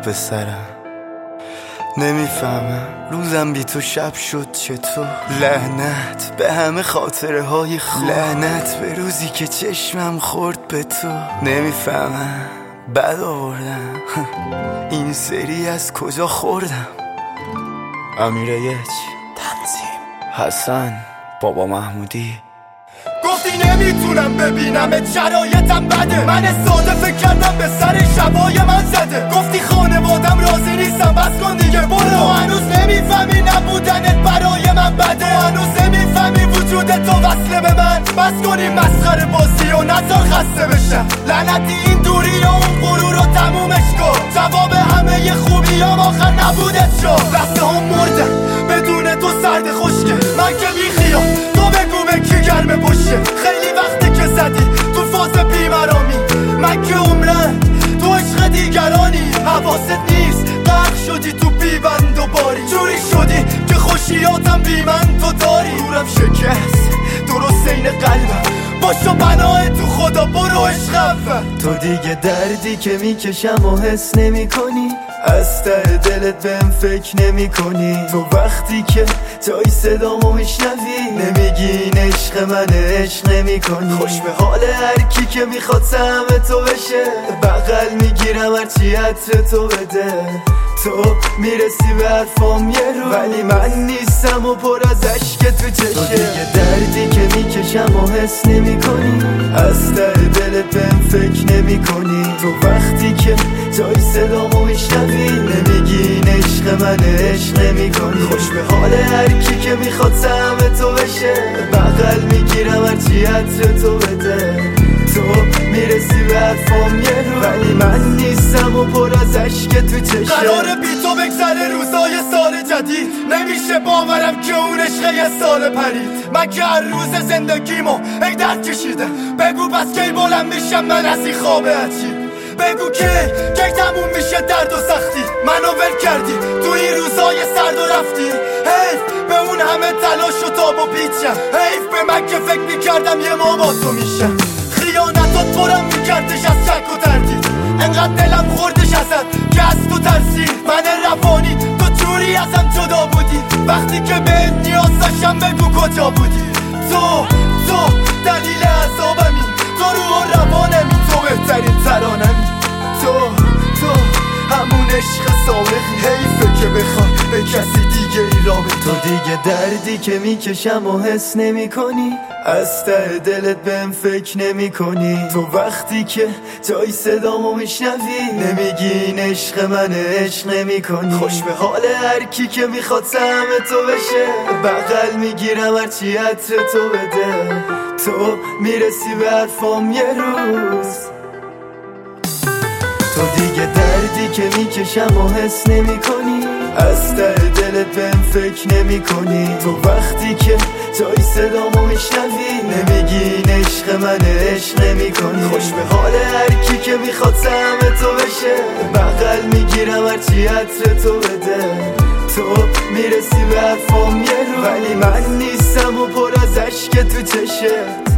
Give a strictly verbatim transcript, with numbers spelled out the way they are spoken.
به سرم. نمیفهمم روزم بی تو شب شد چطور. لعنت به همه خاطره های خوب، لعنت به روزی که چشمم خورد به تو. نمیفهمم بد آوردم این سری از کجا خوردم. امیر یک تنظیم حسن بابا محمودی. گفتی نمیتونم ببینم شرایطم بده، من ساده فکر کردم به سر شبای من زده. گفتی خانوادم راضی نیستم بس کن دیگه برو. هنوز نمیفهمی نبودنت برای من بده، هنوز نمیفهمی وجود تو وصله به من. بس کنی مسخره بازی و نذار خسته بشم. لعنتی این دوری و اون غرور رو تمومش کن. جواب همه خوبیام آخر نبودت شد. لحظه هم مردن بدون تو سرد خشکه. من که بیخیال تو بگو به کی گرمه پشته. خیلی وقتی که زدی تو فاز بیمرامی، من که عمرن تو عشق دیگرانی. حواست نیست غرق شدی تو بیبند و باری، جوری شدی که خوشیاتم بی من تو داری. نورم شکست درست این قلبم، باشو بناه تو خدا برو عشقم. تو دیگه دردی که میکشم و حس نمی کنی، از ته دلت بهم فکر نمی کنی. تو وقتی که جای صدامو میشنوی نمیگی این عشق منه، عشق نمی کنی. خوش به حال هر کی که میخواد سهم تو بشه، بغل میگیرم هرچی عطر تو بده. تو میرسی به حرفام یه رو، ولی من نیستم و پر از عشق تو چشه. تو دیگه دردی که میکشم و حس نمی کنی، از ته دلت بهم فکر نمی کنی. تو وقتی که جای صدامو میشنوی نمیگی این عشق منه، عشق نمی کنی. خوش به حال هر کی که میخواد سهم تو بشه، بغل میگیرم هرچی عطر تو بده. تو میرسی به حرفام یه رو، ولی من نیستم و پر از عشق تو چشه. قراره بی تو بگذره روزای سال جدید، نمیشه باورم که اون عشق یه سال پرید. من که هر روز زندگیمو ای درد کشیدم، بگو بس کی بلند میشم من از این خواب عجیب. بگو کی کی تموم میشه درد و سختی. منو ول کردی تو این روزای سرد و رفتی. حیف به اون همه تلاش و تاب و پیچم، حیف به من که فکر میکردم یه ما با تو میشم. خیانتات پرم میکردش از شک و تردید، انقدر دلم خوردش ازت که از تو ترسید. من روانی تو جوری ازم جدا بودی، وقتی که به نیاز داشتم بگو کجا بودی. تو تو دلیل عذابمی، تو روح و روانمی، تو بهترین ترانمی. تو تو همون عشق سابقی، حیفه که بخوای به کسی دیگه ای راه. تو دیگه دردی که میکشم و حس نمی کنی، از ته دلت بهم فکر نمی کنی. تو وقتی که جای صدامو میشنوی نمیگی این عشق منه، عشق نمی کنی. خوش به حال هر کی که میخواد سهم تو بشه، بغل میگیرم هرچی عطر تو بده. تو میرسی به حرفام یه روز. تو دیگه دردی که میکشم و حس نمی کنی، از ته دلت بهم فکر نمی کنی. تو وقتی که جای صدامو میشنوی نمیگی این عشق منه، عشق نمی کنی. خوش به حال هر کی که میخواد سهم تو بشه، بغل میگیرم هرچی عطر تو بده. تو میرسی به حرفام یه رو، ولی من نیستم و پر از عشق تو چشت.